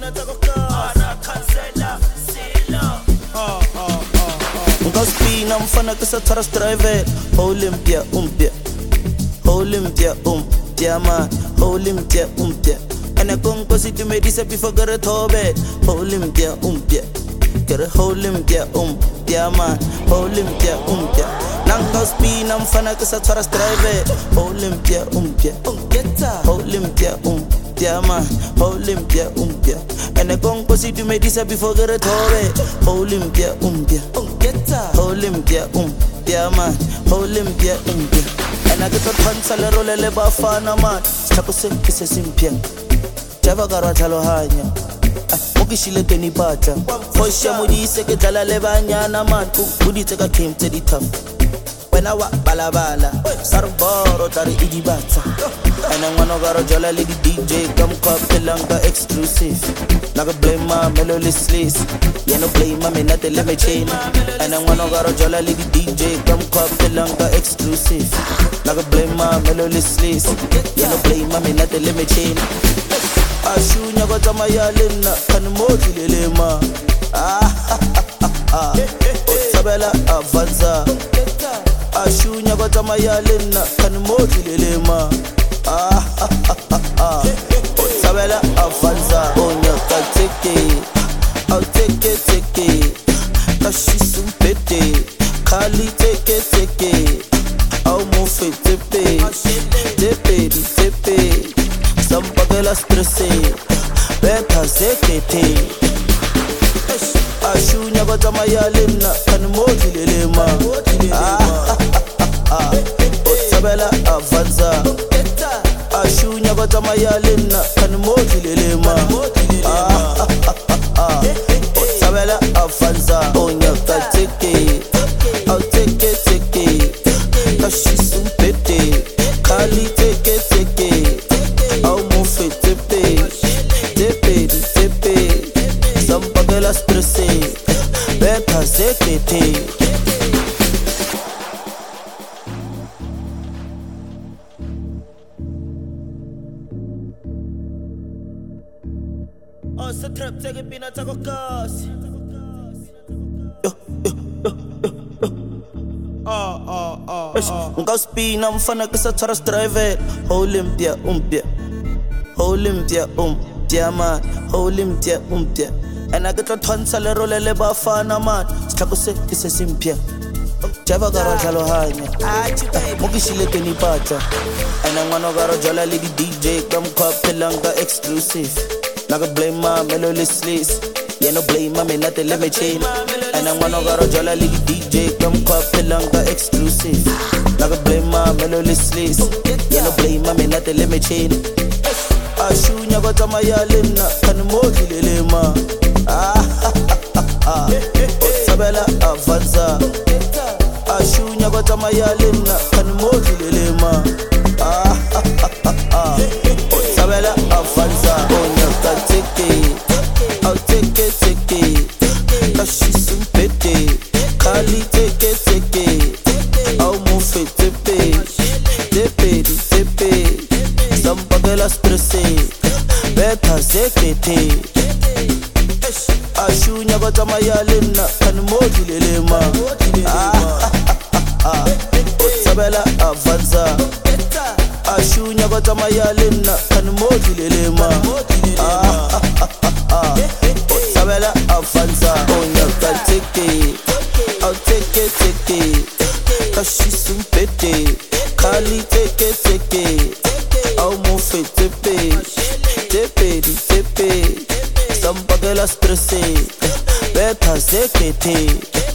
Ngaspina mfana kisa taras drive Olympia Olympia man Olympia Ana konko si tu me disa before gara thobe Olympia Kere Olympia man Olympia Nangaspina mfana kisa taras drive Olympia Olympia man Olympia Ana konko si tu me disa before gara thobe Olympia Olympia man Olympia and I get a pansala roll bafana man Chaco kise simpia Java garatalo hanya Mukishile keni bata Fosha mudise ke tala lebanyana man Udite ka came to the top When I walk balabala Sarboro tari idibata And I'm gonna go jola lady DJ Come cup pelanga exclusive Naga blame my melodies list You no blame my me not the lemon chain And I'm gonna go jola lady DJ Come cup pelanga exclusive Naga blame my melodies list You no blame my me not the lemon chain Ashunya go tama ya lena Kan moti lelema Sabela avanza Ashunya go tama ya lena Kan moti lelema Sabela avanza Onya ka take it Kashi sumpete Kali take it Au mufe tepe Sampagela stresse Beta zekete Ashunya go tama ya lena Kan moti lelema Sabela avanza Ashunya go tama ya lena Kan moti lelema Sabela avanza Onya ka take it Kashi sumpete Kali take it Au mufe tepe Sampagela stresse Beta zekete Oh, so trap take it pina tako kasi. Ngaspina mfana kisa taras drive Olympia man Olympia And I get a tonsale roll le bafana man Chaco kise simpia Java garatalo hanya Mukishile keni bata And I'm gonna go jola lady DJ Come cup pelanga exclusive Naga blame my melodies list You no blame my me not the lemon chain And I'm gonna go jola lady DJ Come cup pelanga exclusive Naga blame my melodies list You no blame my me not the lemon chain Ashunya go tama ya lena Kan moti lelema Sabela avanza Ashunya go tama ya lena Kan moti lelema Sabela avanza Onya ka take it Kashi sumpete Kali take it Au mufe tepe Sampagela stresse Beta zekete Ashunya go tama ya lena Kan moti lelema Sabela avanza Ashunya go tama ya lena Kan moti lelema Sabela avanza Onya ka take it Kashi sumpete Kali take it Au mufe tepe Sampagela stresse Beta zekete